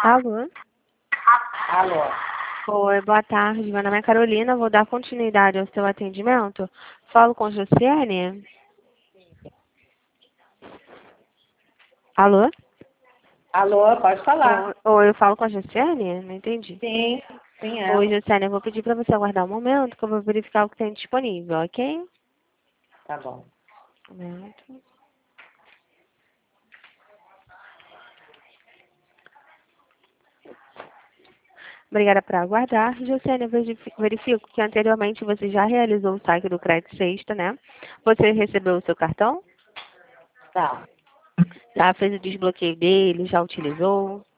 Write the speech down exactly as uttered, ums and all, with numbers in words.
Alô? Alô? Oi, boa tarde. Meu nome é Carolina. Vou dar continuidade ao seu atendimento. Falo com Josiane? Alô? Alô, pode falar. Oi, oi, eu falo com a Josiane? Não entendi. Sim, sim, Oi, ela. Josiane, eu vou pedir para você aguardar um momento que eu vou verificar o que tem disponível, ok? Tá bom. Um momento. Obrigada por aguardar. Josiane, eu verifi- verifico que anteriormente você já realizou o saque do Crédito Sexta, né? Você recebeu o seu cartão? Tá. Já fez o desbloqueio dele? Já utilizou?